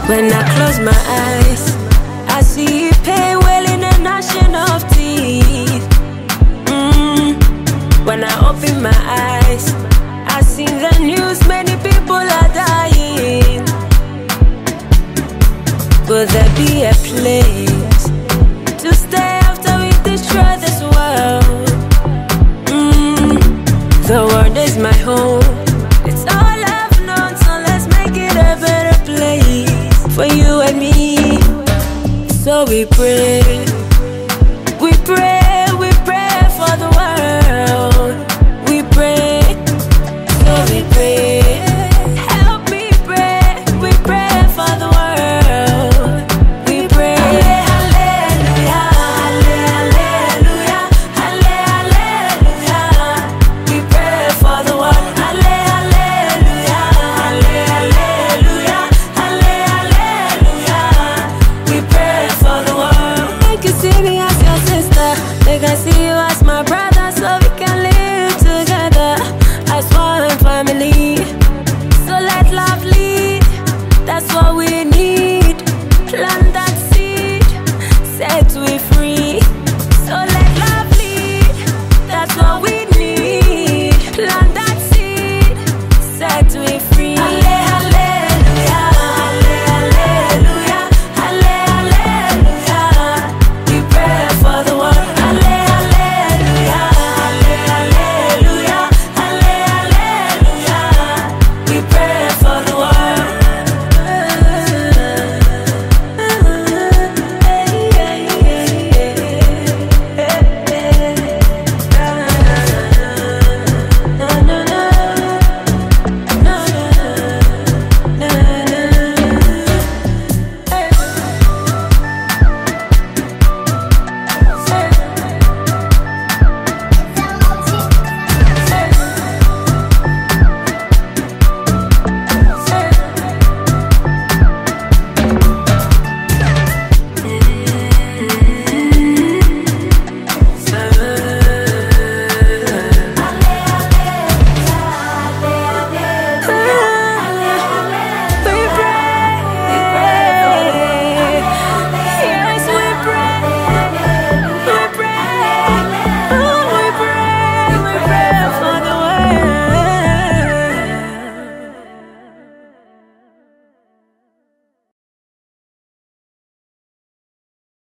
When I close my eyes, I see pain welling and gnashing of teeth. When I open my eyes, I see the news, many people are dying. Will there be a place to stay after we destroy this world? The world is my home, it's all I've known, so let's make it a better place for you and me. So we pray, we pray, we pray for the world. We pray, so we pray. Help me pray, we pray for the world. We pray, hallelujah, hallelujah, hallelujah. We pray for the world, hallelujah, hallelujah, hallelujah. We pray for the world. Make you see me as your sister, make I see you as my brother, so we can live together as one family. So let love lead, that's what we